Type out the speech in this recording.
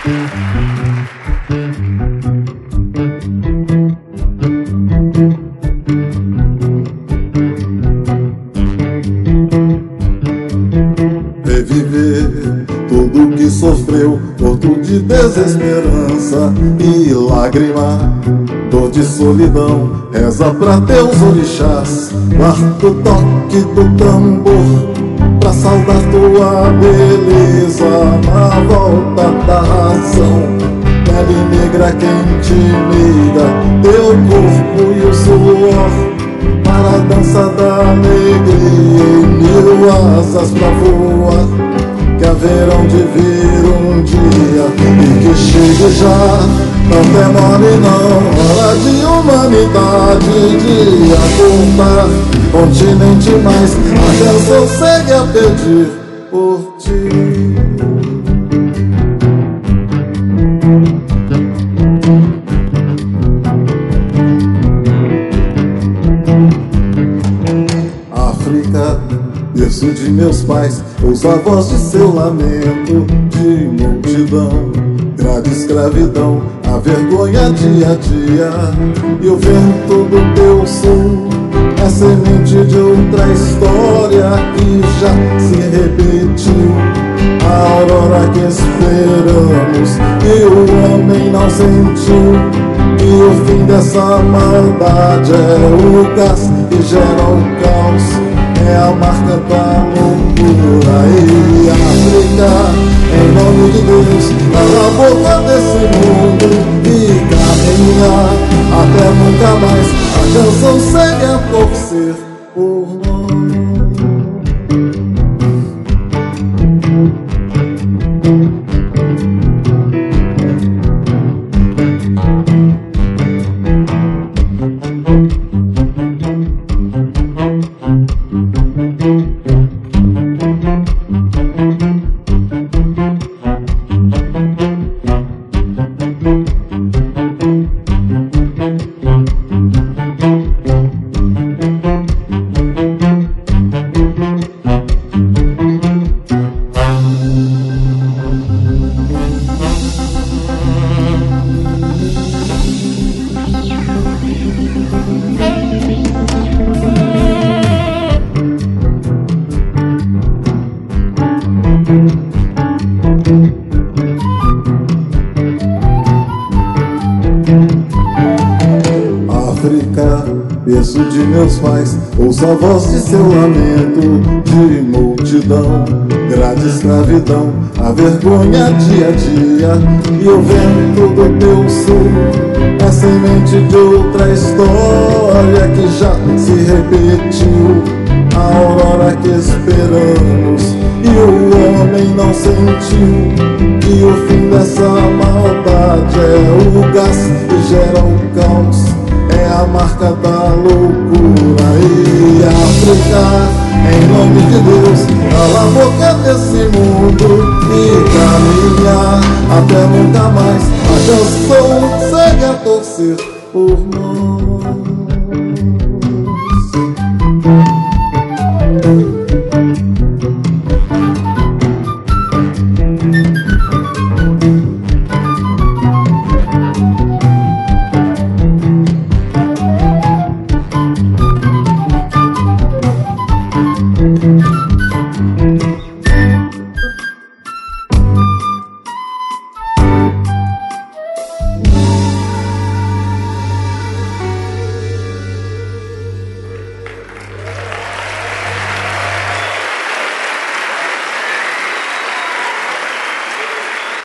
Reviver tudo que sofreu, morto de desesperança e lágrima, dor de solidão, reza pra teus orixás. Guarda o toque do tambor pra saudar tua beleza na volta da razão. Pele negra quente meiga, teu corpo e o suor para a dança da alegria e mil asas pra voar, que haverão de vir um dia e que chegue já. Não demore não, hora de humanidade, de acordar, continente mais, a canção segue a pedir por ti. África, berço de meus pais, ouço a voz de seu lamento, de multidão, grade escravidão, a vergonha dia a dia, e o vento do teu sul é semente de outra história que já se repetiu. A aurora que esperamos e o homem não sentiu, e o fim dessa maldade é o gás que gera o caos, é a marca da loucura. E África, em nome de Deus, cala a boca desse mundo e caminha até nunca mais, a canção segue a torcer por nós. África, berço de meus pais, ouço a voz de seu lamento, de multidão, grade escravidão, a vergonha dia a dia, e o vento do teu sul é semente de outra história que já se repetiu. A aurora que esperamos e o homem não sentiu, e o fim dessa maldade é o gás que gera o caos, é a marca da loucura. E África, em nome de Deus, cala a boca desse mundo e caminha até nunca mais, a canção segue a torcer por nós.